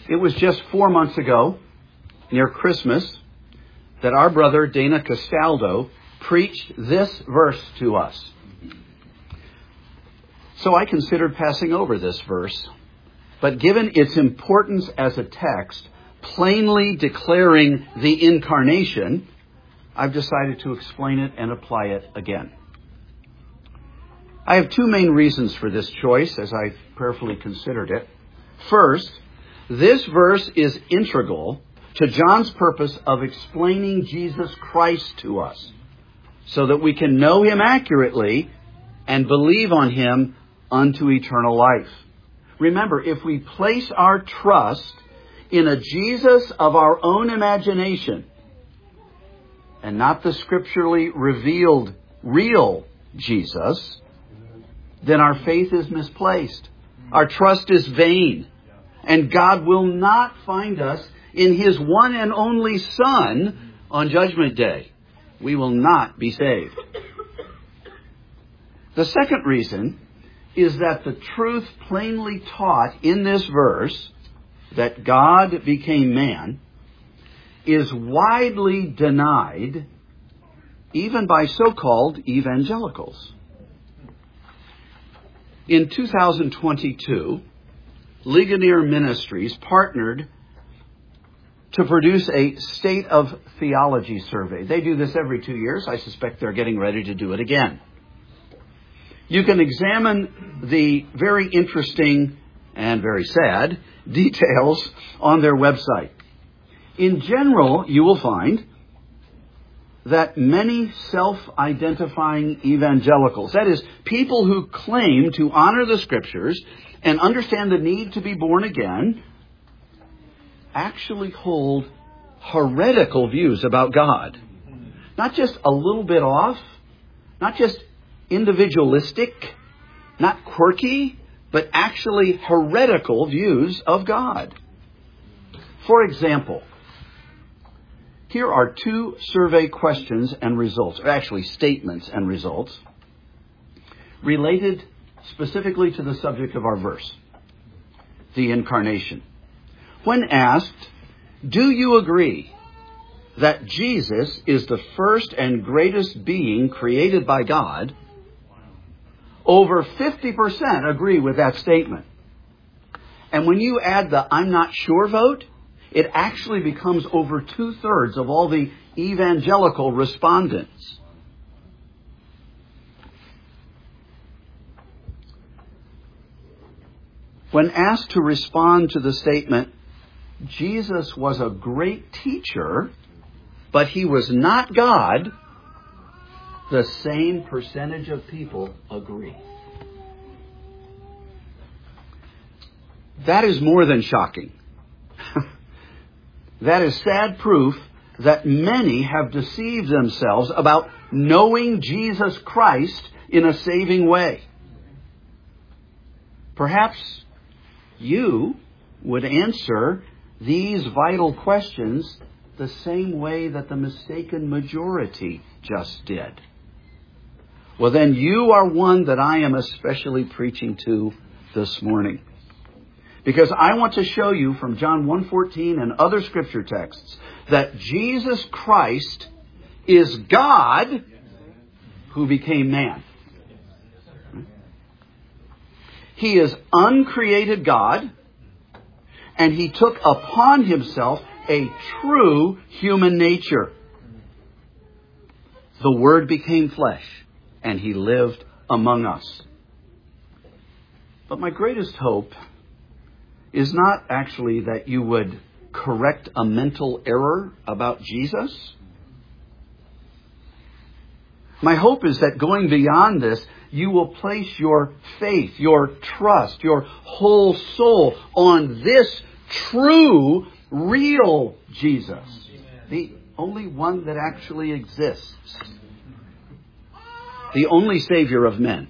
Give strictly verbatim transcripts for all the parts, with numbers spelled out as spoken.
It was just four months ago, near Christmas, that our brother Dana Castaldo preached this verse to us. So I considered passing over this verse, but given its importance as a text, plainly declaring the incarnation, I've decided to explain it and apply it again. I have two main reasons for this choice as I prayerfully considered it. First, this verse is integral to John's purpose of explaining Jesus Christ to us so that we can know him accurately and believe on him unto eternal life. Remember, if we place our trust in a Jesus of our own imagination and not the scripturally revealed real Jesus, then our faith is misplaced. Our trust is vain. And God will not find us in his one and only Son on Judgment Day. We will not be saved. The second reason is that the truth plainly taught in this verse, that God became man, is widely denied even by so-called evangelicals. In two thousand twenty-two, Ligonier Ministries partnered to produce a State of Theology survey. They do this every two years. I suspect they're getting ready to do it again. You can examine the very interesting and very sad details on their website. In general, you will find that many self-identifying evangelicals, that is, people who claim to honor the Scriptures and understand the need to be born again, actually hold heretical views about God. Not just a little bit off, not just individualistic, not quirky, but actually heretical views of God. For example, here are two survey questions and results, or actually statements and results, related specifically to the subject of our verse, the incarnation. When asked, do you agree that Jesus is the first and greatest being created by God? Over fifty percent agree with that statement. And when you add the I'm not sure vote, it actually becomes over two-thirds of all the evangelical respondents. When asked to respond to the statement, Jesus was a great teacher, but he was not God, the same percentage of people agree. That is more than shocking. That is sad proof that many have deceived themselves about knowing Jesus Christ in a saving way. Perhaps you would answer these vital questions the same way that the mistaken majority just did. Well, then you are one that I am especially preaching to this morning. Because I want to show you from John one fourteen and other scripture texts that Jesus Christ is God who became man. He is uncreated God, and he took upon himself a true human nature. The Word became flesh, and he lived among us. But my greatest hope is not actually that you would correct a mental error about Jesus. My hope is that going beyond this, you will place your faith, your trust, your whole soul on this true, real Jesus. The only one that actually exists. The only Savior of men.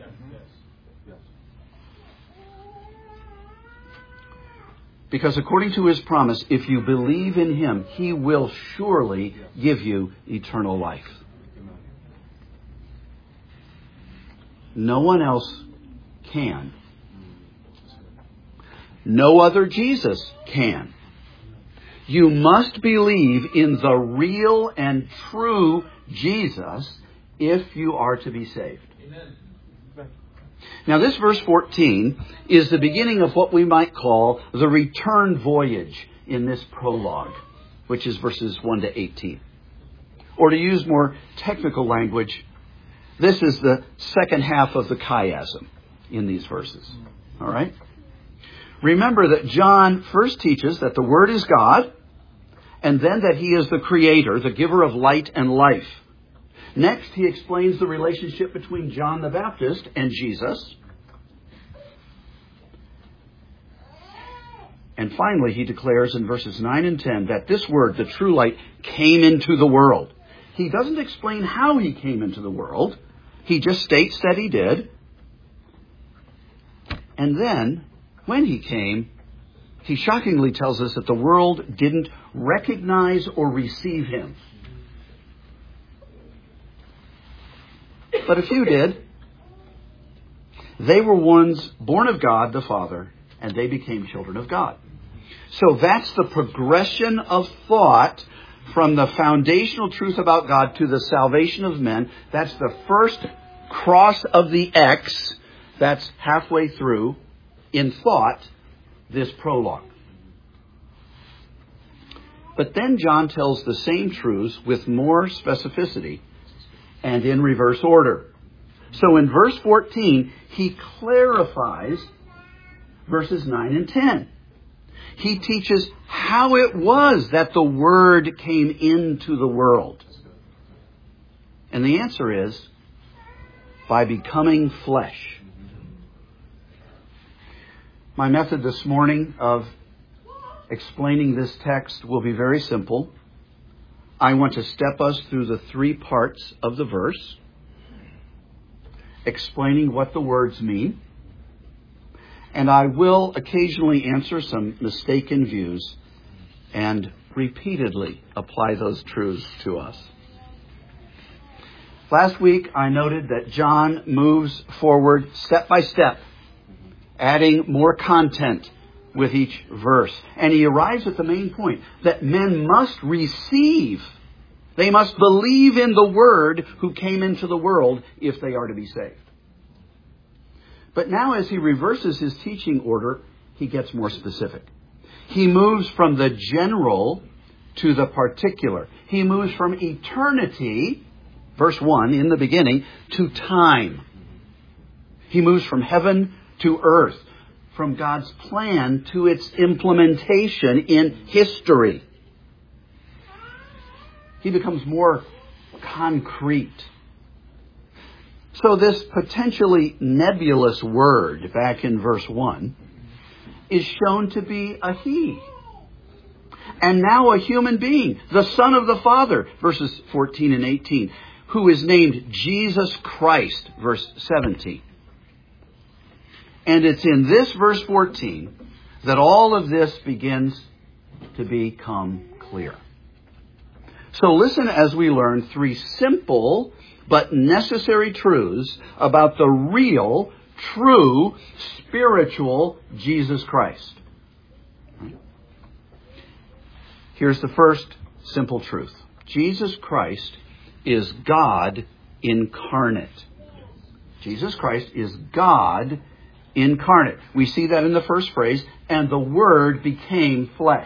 Because according to his promise, if you believe in him, he will surely give you eternal life. No one else can. No other Jesus can. You must believe in the real and true Jesus if you are to be saved. Amen. Now this verse fourteen is the beginning of what we might call the return voyage in this prologue, which is verses one to eighteen. Or to use more technical language, this is the second half of the chiasm in these verses. All right? Remember that John first teaches that the Word is God, and then that He is the Creator, the giver of light and life. Next, he explains the relationship between John the Baptist and Jesus. And finally, he declares in verses nine and ten that this Word, the true light, came into the world. He doesn't explain how He came into the world. He just states that He did. And then, when He came, He shockingly tells us that the world didn't recognize or receive Him. But a few did. They were ones born of God the Father, and they became children of God. So that's the progression of thought from the foundational truth about God to the salvation of men. That's the first cross of the X. That's halfway through, in thought, this prologue. But then John tells the same truths with more specificity and in reverse order. So in verse fourteen, he clarifies verses nine and ten. He teaches how it was that the Word came into the world. And the answer is by becoming flesh. My method this morning of explaining this text will be very simple. I want to step us through the three parts of the verse, explaining what the words mean. And I will occasionally answer some mistaken views and repeatedly apply those truths to us. Last week, I noted that John moves forward step by step, adding more content with each verse. And he arrives at the main point, that men must receive, they must believe in the Word who came into the world if they are to be saved. But now as he reverses his teaching order, he gets more specific. He moves from the general to the particular. He moves from eternity, verse one, in the beginning, to time. He moves from heaven to earth, from God's plan to its implementation in history. He becomes more concrete. So this potentially nebulous word back in verse one is shown to be a he. And now a human being, the Son of the Father, verses fourteen and eighteen, who is named Jesus Christ, verse seventeen. And it's in this verse fourteen that all of this begins to become clear. So listen as we learn three simple but necessary truths about the real, true, spiritual Jesus Christ. Here's the first simple truth. Jesus Christ is God incarnate. Jesus Christ is God incarnate. We see that in the first phrase, and the Word became flesh.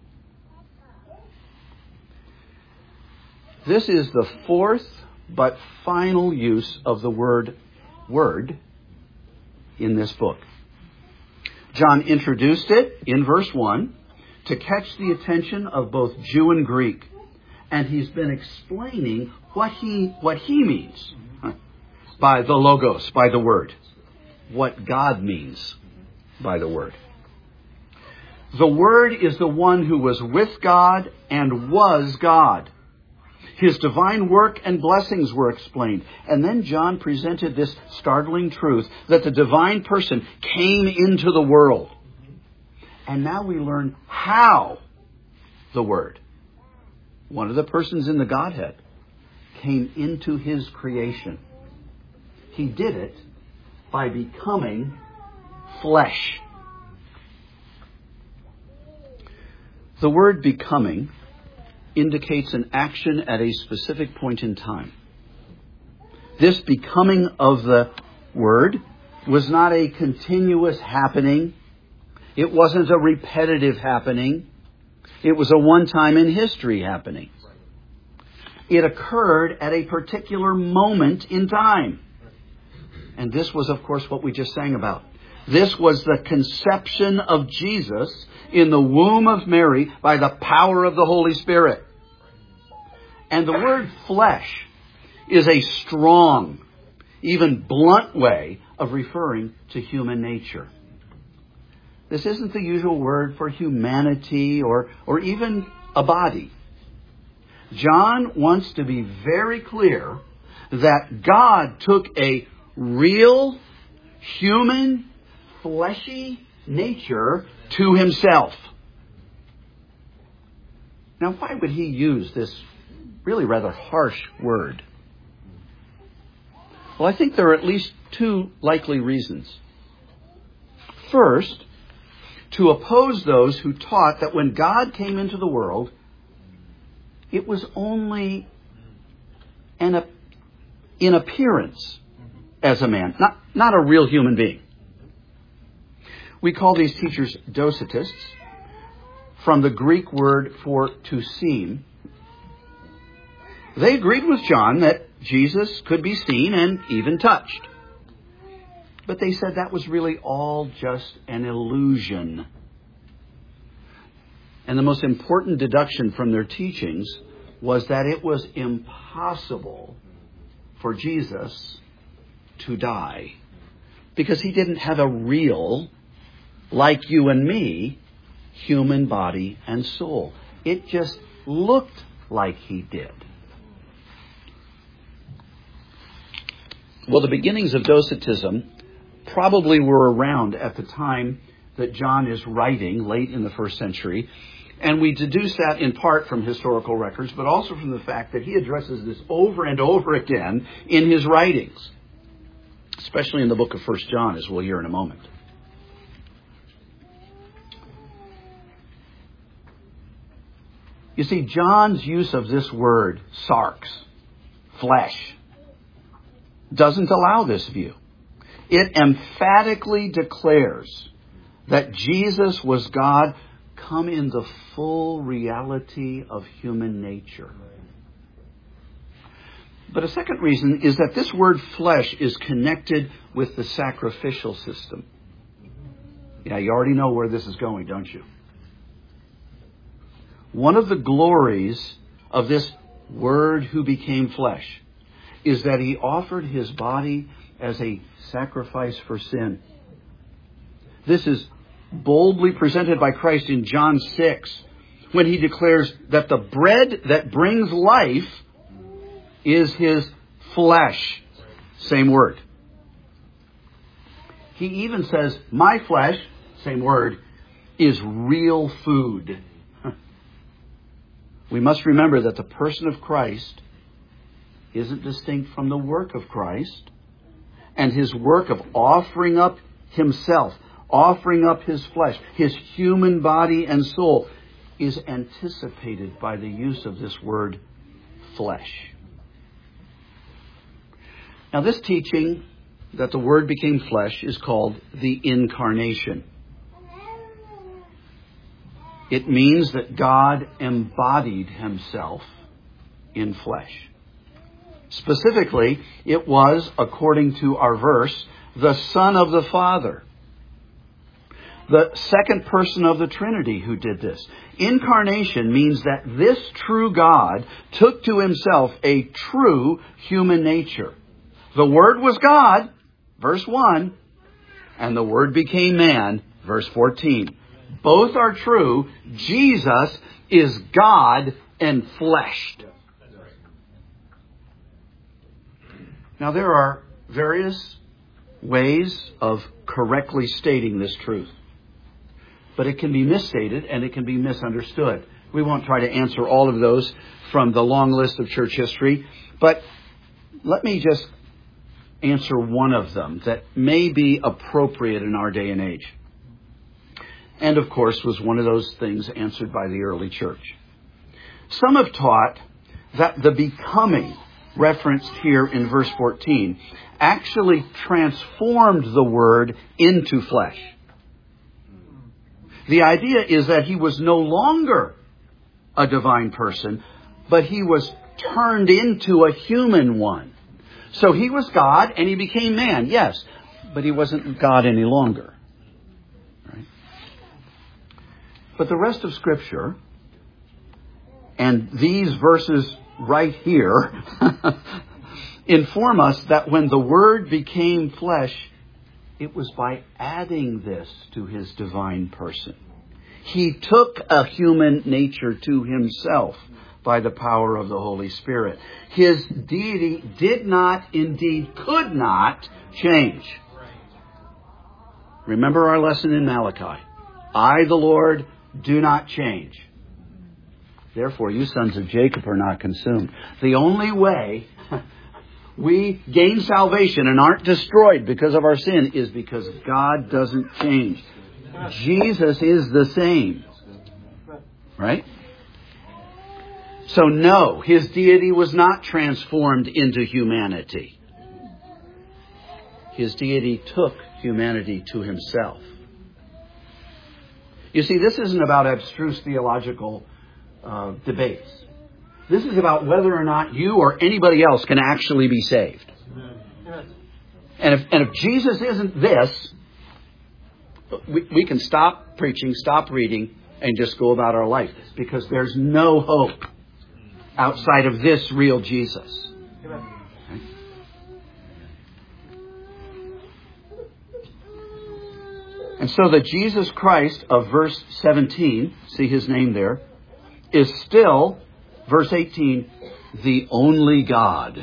This is the fourth but final use of the word word in this book. John introduced it in verse one to catch the attention of both Jew and Greek. And he's been explaining what he what he means by the logos, by the word. What God means by the word. The Word is the one who was with God and was God. His divine work and blessings were explained. And then John presented this startling truth that the divine person came into the world. And now we learn how the Word, one of the persons in the Godhead, came into His creation. He did it by becoming flesh. The word becoming indicates an action at a specific point in time. This becoming of the Word was not a continuous happening. It wasn't a repetitive happening. It was a one-time in history happening. It occurred at a particular moment in time. And this was, of course, what we just sang about. This was the conception of Jesus in the womb of Mary by the power of the Holy Spirit. And the word flesh is a strong, even blunt way of referring to human nature. This isn't the usual word for humanity or, or even a body. John wants to be very clear that God took a real, human, fleshy nature to himself. Now, why would he use this really rather harsh word? Well, I think there are at least two likely reasons. First, to oppose those who taught that when God came into the world, it was only an, in appearance as a man, not, not a real human being. We call these teachers docetists, from the Greek word for to seem. They agreed with John that Jesus could be seen and even touched. But they said that was really all just an illusion. And the most important deduction from their teachings was that it was impossible for Jesus to die, because he didn't have a real, like you and me, human body and soul. It just looked like he did. Well, the beginnings of Docetism probably were around at the time that John is writing, late in the first century. And we deduce that in part from historical records, but also from the fact that he addresses this over and over again in his writings, especially in the book of First John, as we'll hear in a moment. You see, John's use of this word, sarx, flesh, doesn't allow this view. It emphatically declares that Jesus was God come in the full reality of human nature. But a second reason is that this word flesh is connected with the sacrificial system. Yeah, you already know where this is going, don't you? One of the glories of this Word who became flesh is that he offered his body as a sacrifice for sin. This is boldly presented by Christ in John six, when he declares that the bread that brings life is his flesh. Same word. He even says, my flesh, same word, is real food. We must remember that the person of Christ isn't distinct from the work of Christ, and his work of offering up himself, offering up his flesh, his human body and soul, is anticipated by the use of this word flesh. Now, this teaching that the Word became flesh is called the Incarnation. It means that God embodied himself in flesh. Specifically, it was, according to our verse, the Son of the Father, the second person of the Trinity, who did this. Incarnation means that this true God took to himself a true human nature. The Word was God, verse one, and the Word became man, verse fourteen. Both are true. Jesus is God enfleshed. Now, there are various ways of correctly stating this truth, but it can be misstated and it can be misunderstood. We won't try to answer all of those from the long list of church history, but let me just answer one of them that may be appropriate in our day and age. and of course was one of those things answered by the early church. Some have taught that the becoming referenced here in verse fourteen actually transformed the Word into flesh. The idea is that he was no longer a divine person, but he was turned into a human one. So he was God and he became man, yes, but he wasn't God any longer. Right? But the rest of Scripture, and these verses right here, inform us that when the Word became flesh, it was by adding this to his divine person. He took a human nature to himself by the power of the Holy Spirit. His deity did not, indeed could not, change. Remember our lesson in Malachi. I, the Lord, do not change. Therefore, you sons of Jacob are not consumed. The only way we gain salvation and aren't destroyed because of our sin is because God doesn't change. Jesus is the same. Right? So no, his deity was not transformed into humanity. His deity took humanity to himself. You see, this isn't about abstruse theological uh, debates. This is about whether or not you or anybody else can actually be saved. And if, and if Jesus isn't this, we, we can stop preaching, stop reading, and just go about our life. Because there's no hope outside of this real Jesus. Okay? And so the Jesus Christ of verse seventeen, see his name there, is still, verse eighteen, the only God.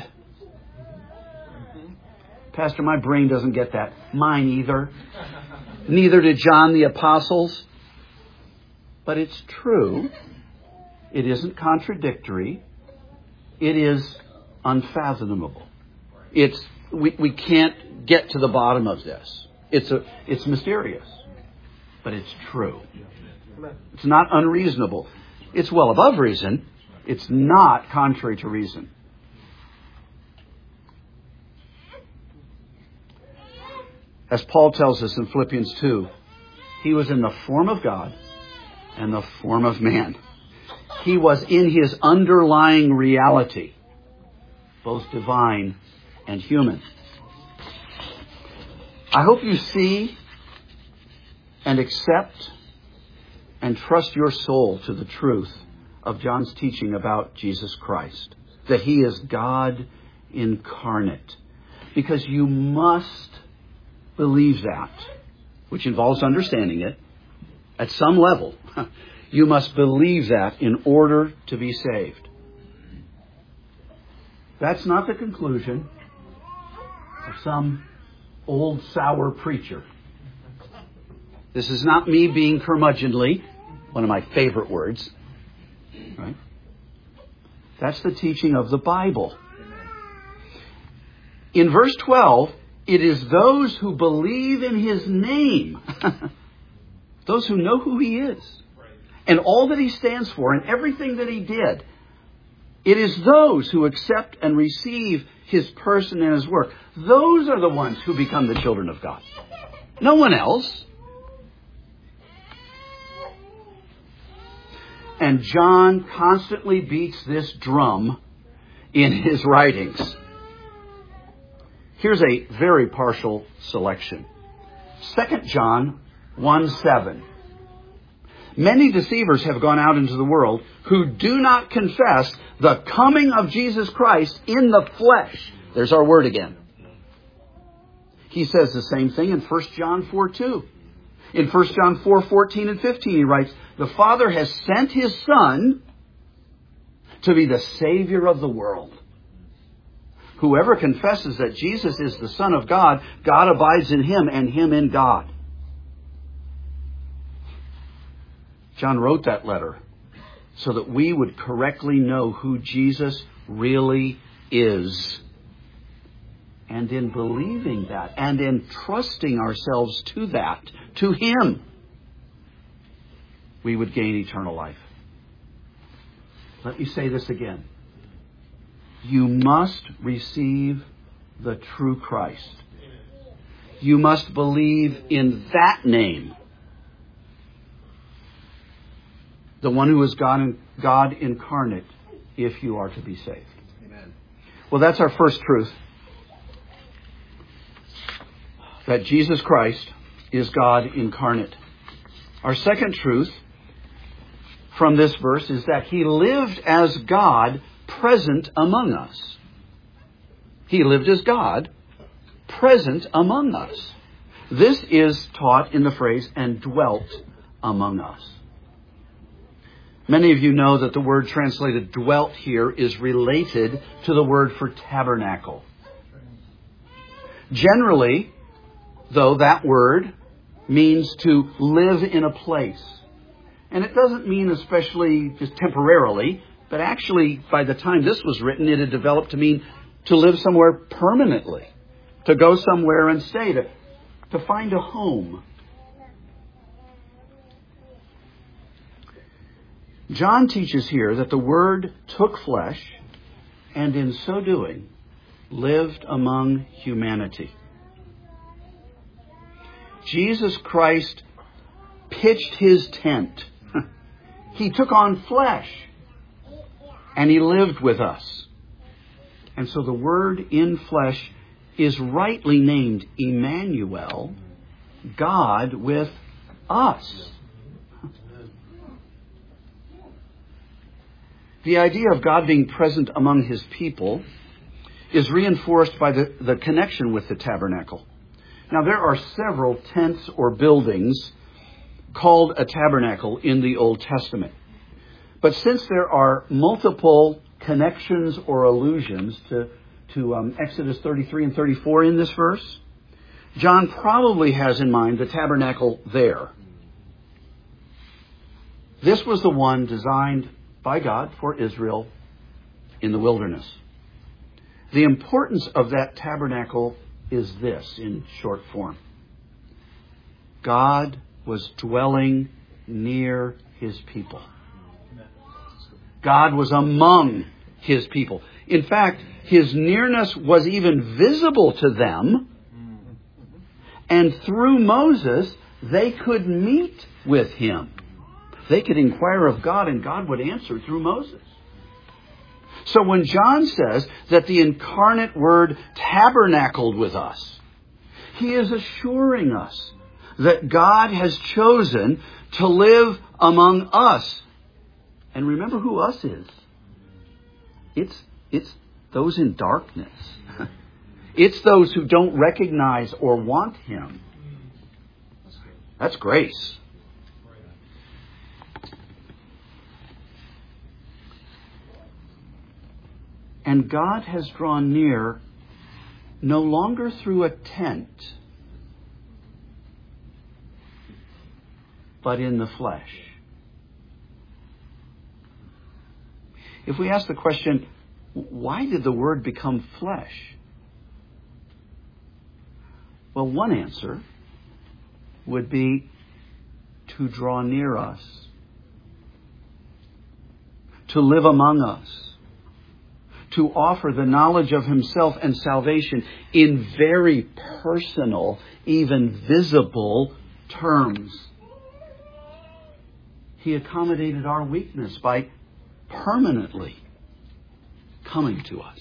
Pastor, my brain doesn't get that. Mine either. Neither did John the Apostles. But it's true. It isn't contradictory. It is unfathomable. It's we, we can't get to the bottom of this. It's a it's mysterious. But it's true. It's not unreasonable. It's well above reason. It's not contrary to reason. As Paul tells us in Philippians two, he was in the form of God and the form of man. He was in his underlying reality, both divine and human. I hope you see and accept and trust your soul to the truth of John's teaching about Jesus Christ, that he is God incarnate. Because you must believe that, which involves understanding it at some level. You must believe that in order to be saved. That's not the conclusion of some old sour preacher. This is not me being curmudgeonly, one of my favorite words. Right? That's the teaching of the Bible. In verse twelve, it is those who believe in his name, those who know who he is, and all that he stands for, and everything that he did. It is those who accept and receive his person and his work. Those are the ones who become the children of God. No one else. And John constantly beats this drum in his writings. Here's a very partial selection. Second John one seven. Many deceivers have gone out into the world who do not confess the coming of Jesus Christ in the flesh. There's our word again. He says the same thing in First John four two. In First John four fourteen and fifteen, he writes, the Father has sent his Son to be the Savior of the world. Whoever confesses that Jesus is the Son of God, God abides in him and him in God. John wrote that letter so that we would correctly know who Jesus really is. And in believing that and in trusting ourselves to that, to him, we would gain eternal life. Let me say this again. You must receive the true Christ. You must believe in that name. The one who is God, God incarnate, if you are to be saved. Amen. Well, that's our first truth. That Jesus Christ is God incarnate. Our second truth from this verse is that He lived as God present among us. He lived as God present among us. This is taught in the phrase, and dwelt among us. Many of you know that the word translated dwelt here is related to the word for tabernacle. Generally, though, that word means to live in a place. And it doesn't mean especially just temporarily, but actually by the time this was written, it had developed to mean to live somewhere permanently, to go somewhere and stay, to, to find a home. John teaches here that the Word took flesh and in so doing lived among humanity. Jesus Christ pitched His tent. He took on flesh and He lived with us. And so the Word in flesh is rightly named Emmanuel, God with us. The idea of God being present among His people is reinforced by the, the connection with the tabernacle. Now, there are several tents or buildings called a tabernacle in the Old Testament. But since there are multiple connections or allusions to, to um, Exodus thirty-three and thirty-four in this verse, John probably has in mind the tabernacle there. This was the one designed by God for Israel in the wilderness. The importance of that tabernacle is this in short form. God was dwelling near His people. God was among His people. In fact, His nearness was even visible to them. And through Moses, they could meet with Him. They could inquire of God, and God would answer through Moses. So when John says that the incarnate Word tabernacled with us, he is assuring us that God has chosen to live among us. And remember who us is. It's, it's those in darkness. It's those who don't recognize or want Him. That's grace. And God has drawn near no longer through a tent, but in the flesh. If we ask the question, why did the Word become flesh? Well, one answer would be to draw near us, to live among us, to offer the knowledge of Himself and salvation in very personal, even visible terms. He accommodated our weakness by permanently coming to us.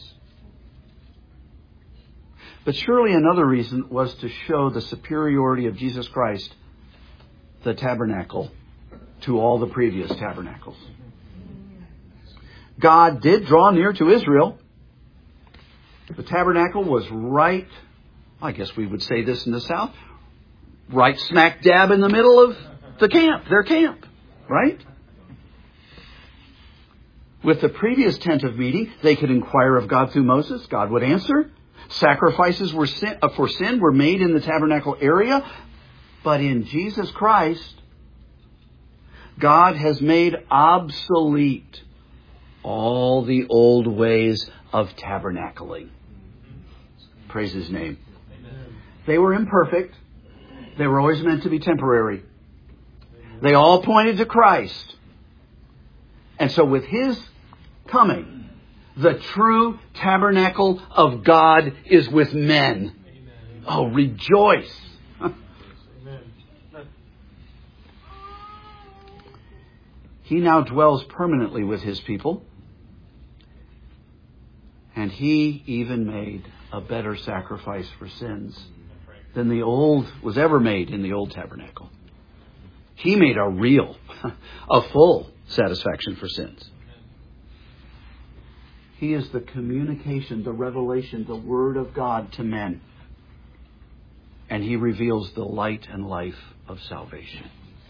But surely another reason was to show the superiority of Jesus Christ, the tabernacle, to all the previous tabernacles. God did draw near to Israel. The tabernacle was right, I guess we would say this in the South, right smack dab in the middle of the camp, their camp, right? With the previous tent of meeting, they could inquire of God through Moses. God would answer. Sacrifices were sin, uh, for sin were made in the tabernacle area. But in Jesus Christ, God has made obsolete all the old ways of tabernacling. Praise His name. Amen. They were imperfect. They were always meant to be temporary. They all pointed to Christ. And so with His coming, the true tabernacle of God is with men. Oh, rejoice. He now dwells permanently with His people. And He even made a better sacrifice for sins than the old was ever made in the old tabernacle. He made a real, a full satisfaction for sins. He is the communication, the revelation, the Word of God to men. And He reveals the light and life of salvation.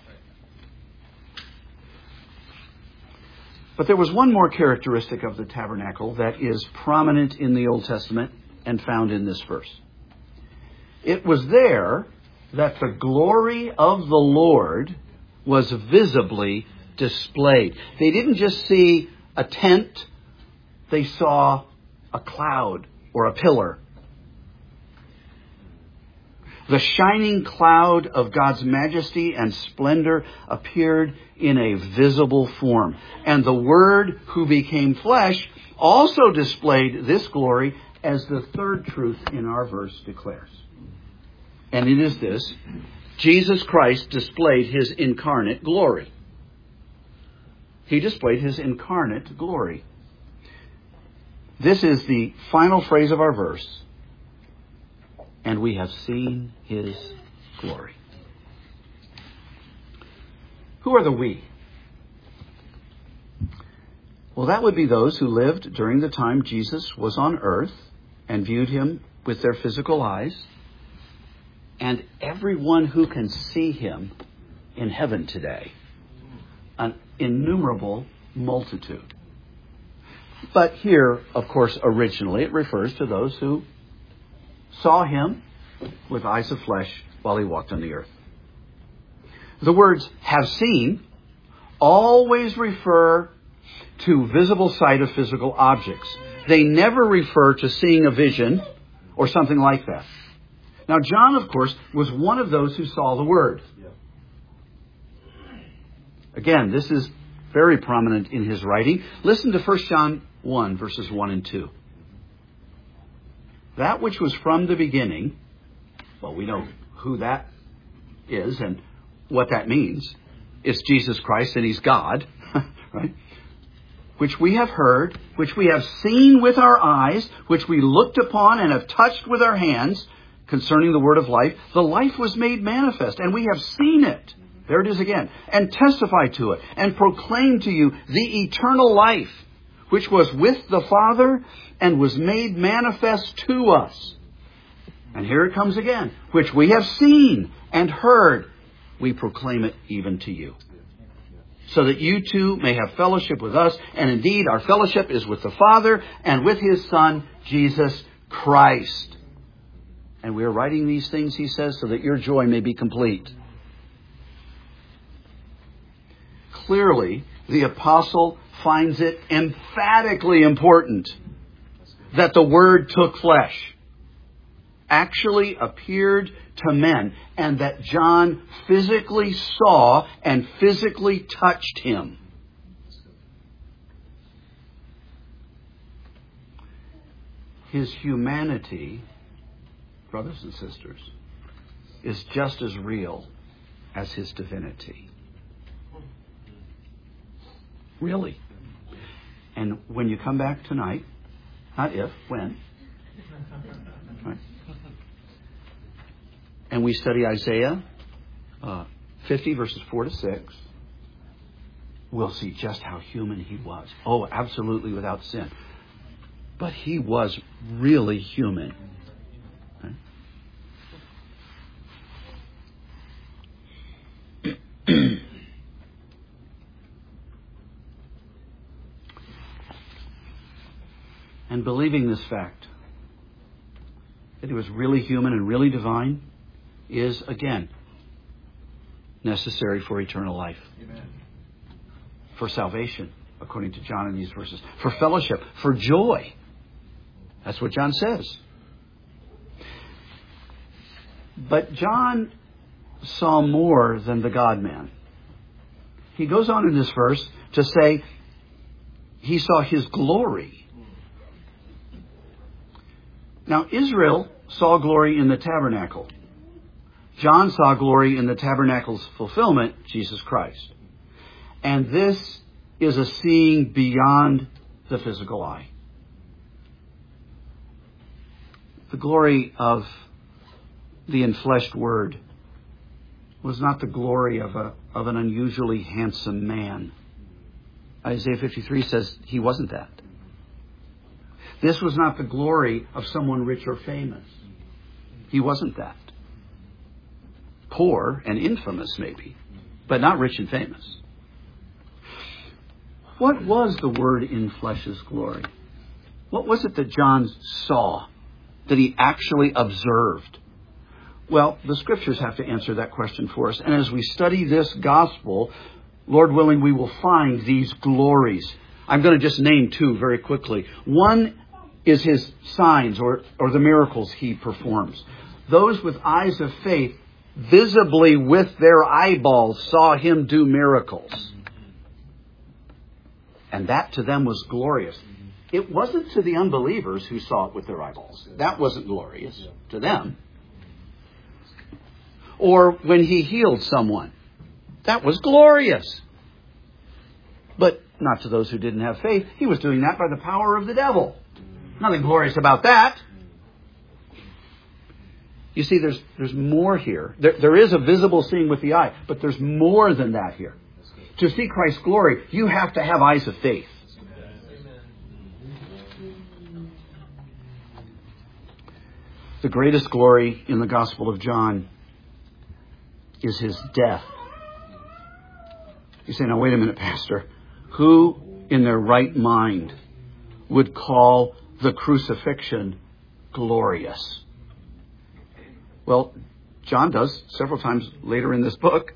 But there was one more characteristic of the tabernacle that is prominent in the Old Testament and found in this verse. It was there that the glory of the Lord was visibly displayed. They didn't just see a tent, they saw a cloud or a pillar. The shining cloud of God's majesty and splendor appeared in a visible form. And the Word who became flesh also displayed this glory, as the third truth in our verse declares. And it is this: Jesus Christ displayed His incarnate glory. He displayed His incarnate glory. This is the final phrase of our verse. And we have seen His glory. Who are the we? Well, that would be those who lived during the time Jesus was on earth and viewed Him with their physical eyes, and everyone who can see Him in heaven today. An innumerable multitude. But here, of course, originally it refers to those who saw Him with eyes of flesh while He walked on the earth. The words have seen always refer to visible sight of physical objects. They never refer to seeing a vision or something like that. Now, John, of course, was one of those who saw the Word. Again, this is very prominent in his writing. Listen to First John one, verses one and two. That which was from the beginning, well, we know who that is and what that means. It's Jesus Christ and He's God, right? Which we have heard, which we have seen with our eyes, which we looked upon and have touched with our hands concerning the word of life. The life was made manifest, and we have seen it. There it is again. And testify to it, and proclaim to you the eternal life, which was with the Father and was made manifest to us. And here it comes again. Which we have seen and heard, we proclaim it even to you. So that you too may have fellowship with us. And indeed, our fellowship is with the Father and with His Son, Jesus Christ. And we are writing these things, he says, so that your joy may be complete. Clearly, the apostle finds it emphatically important that the Word took flesh, actually appeared to men, and that John physically saw and physically touched Him. His humanity, brothers and sisters, is just as real as His divinity. Really. And when you come back tonight, not if, when, right? And we study Isaiah uh, fifty, verses four to six, we'll see just how human He was. Oh, absolutely without sin. But He was really human. Okay? And believing this fact, that He was really human and really divine, is, again, necessary for eternal life. Amen. For salvation, according to John in these verses. For fellowship, for joy. That's what John says. But John saw more than the God-man. he goes on in this verse to say he saw his glory. Now, Israel saw glory in the tabernacle. John saw glory in the tabernacle's fulfillment, Jesus Christ. And this is a seeing beyond the physical eye. The glory of the enfleshed Word was not the glory of a of an unusually handsome man. Isaiah fifty-three says he wasn't that. This was not the glory of someone rich or famous. He wasn't that. Poor and infamous maybe, but not rich and famous. What was the Word in flesh's glory? What was it that John saw, that he actually observed? Well, the Scriptures have to answer that question for us. And as we study this gospel, Lord willing, we will find these glories. I'm going to just name two very quickly. One is his signs or, or the miracles he performs. Those with eyes of faith visibly with their eyeballs saw him do miracles. And that to them was glorious. It wasn't to the unbelievers who saw it with their eyeballs. That wasn't glorious to them. Or when he healed someone. That was glorious. But not to those who didn't have faith. He was doing that by the power of the devil. Nothing glorious about that. You see, there's there's more here. There, there is a visible seeing with the eye, but there's more than that here. To see Christ's glory, you have to have eyes of faith. The greatest glory in the Gospel of John is his death. You say, now wait a minute, Pastor. Who in their right mind would call the crucifixion glorious? Well, John does several times later in this book.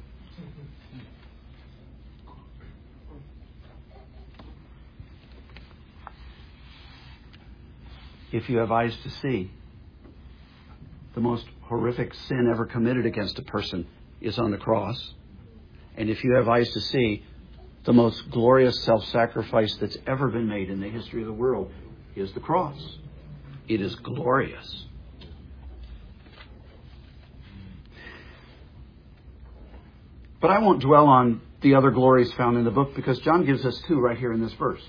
If you have eyes to see, the most horrific sin ever committed against a person is on the cross. And if you have eyes to see, the most glorious self-sacrifice that's ever been made in the history of the world is the cross. It is glorious. But I won't dwell on the other glories found in the book because John gives us two right here in this verse.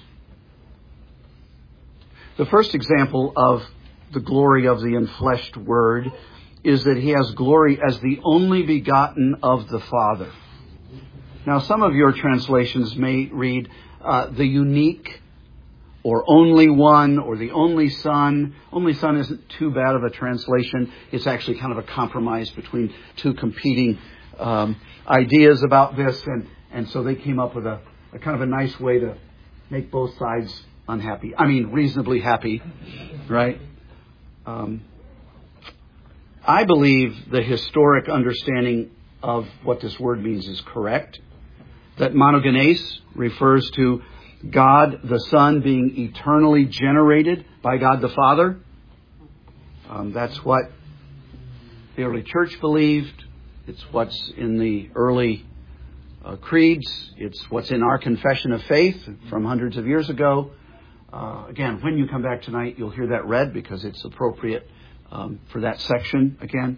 The first example of the glory of the enfleshed Word is that he has glory as the only begotten of the Father. Now, some of your translations may read uh, the unique or only one or the only Son. Only Son isn't too bad of a translation. It's actually kind of a compromise between two competing um, ideas about this. And, and so they came up with a, a kind of a nice way to make both sides unhappy. I mean, reasonably happy, right? Um, I believe the historic understanding of what this word means is correct. That monogenes refers to God the Son being eternally generated by God the Father. Um, that's what the early church believed. It's what's in the early uh, creeds. It's what's in our confession of faith from hundreds of years ago. Uh, again, when you come back tonight, you'll hear that read because it's appropriate um, for that section again.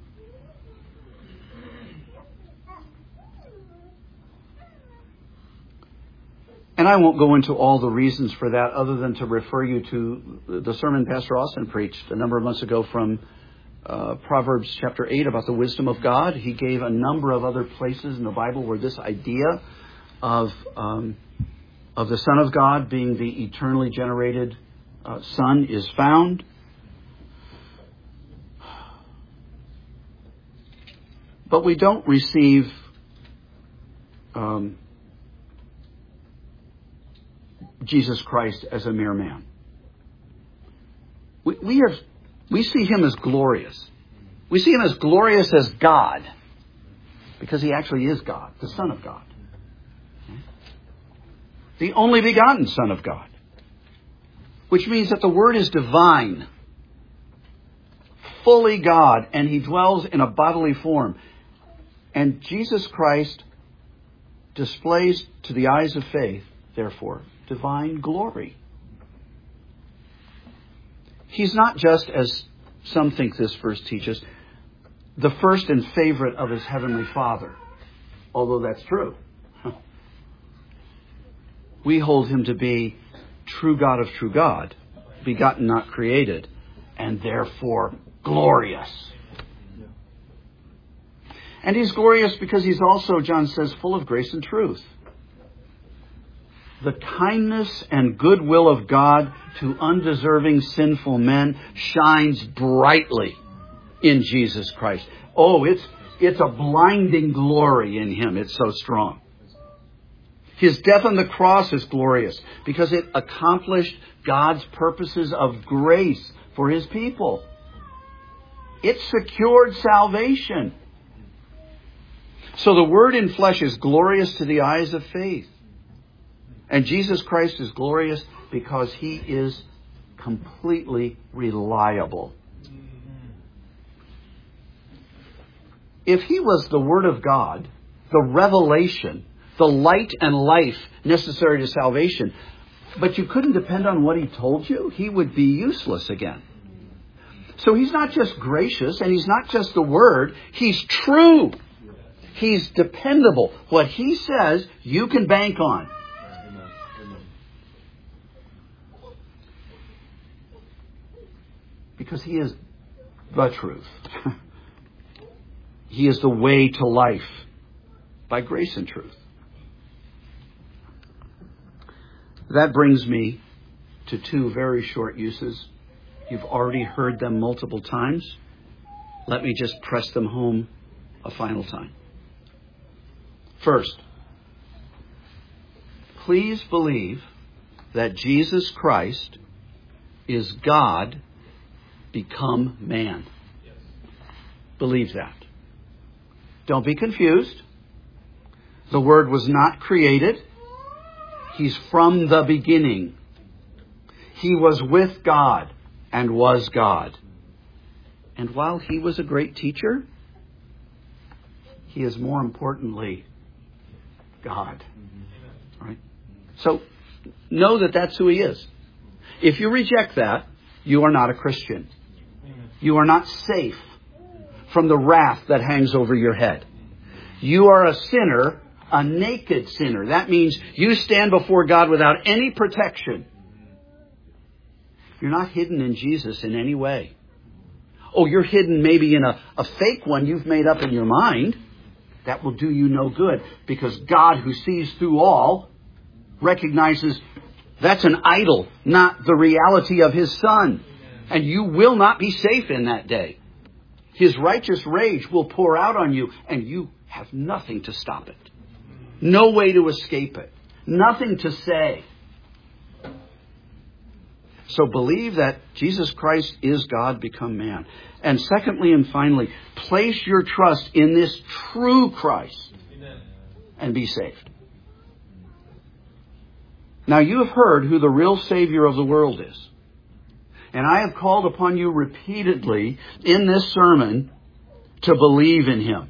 And I won't go into all the reasons for that other than to refer you to the sermon Pastor Austin preached a number of months ago from uh, Proverbs chapter eight about the wisdom of God. He gave a number of other places in the Bible where this idea of um, of the Son of God being the eternally generated uh, Son is found. But we don't receive um, Jesus Christ as a mere man. We, we are we see him as glorious. We see him as glorious as God because he actually is God, the Son of God. The only begotten Son of God. Which means that the Word is divine. Fully God. And he dwells in a bodily form. And Jesus Christ displays to the eyes of faith, therefore, divine glory. He's not just, as some think this verse teaches, the first and favorite of his heavenly Father, although that's true. We hold him to be true God of true God, begotten, not created, and therefore glorious. And he's glorious because he's also, John says, full of grace and truth. The kindness and goodwill of God to undeserving sinful men shines brightly in Jesus Christ. Oh, it's it's a blinding glory in him. It's so strong. His death on the cross is glorious because it accomplished God's purposes of grace for his people. It secured salvation. So the Word in flesh is glorious to the eyes of faith. And Jesus Christ is glorious because he is completely reliable. If he was the Word of God, the revelation, the light and life necessary to salvation, but you couldn't depend on what he told you, he would be useless again. So he's not just gracious and he's not just the Word, he's true. He's dependable. What he says, you can bank on. Because he is the truth. He is the way to life by grace and truth. That brings me to two very short uses. You've already heard them multiple times. Let me just press them home a final time. First, please believe that Jesus Christ is God become man. Believe that. Don't be confused. The Word was not created. He's from the beginning. He was with God and was God. And while he was a great teacher, he is more importantly God. Right? So know that that's who he is. If you reject that, you are not a Christian. You are not safe from the wrath that hangs over your head. You are a sinner, a naked sinner. That means you stand before God without any protection. You're not hidden in Jesus in any way. Oh, you're hidden maybe in a, a fake one you've made up in your mind. That will do you no good, because God, who sees through all, recognizes that's an idol, not the reality of his Son. And you will not be safe in that day. His righteous rage will pour out on you, and you have nothing to stop it. No way to escape it. Nothing to say. So believe that Jesus Christ is God become man. And secondly and finally, place your trust in this true Christ and be saved. Now you have heard who the real Savior of the world is. And I have called upon you repeatedly in this sermon to believe in him.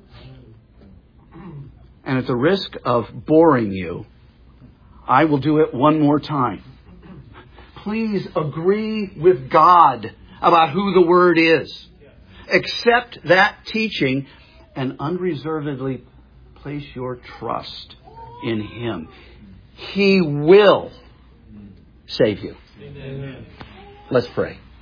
And at the risk of boring you, I will do it one more time. Please agree with God about who the Word is. Accept that teaching and unreservedly place your trust in him. He will save you. Amen. Let's pray.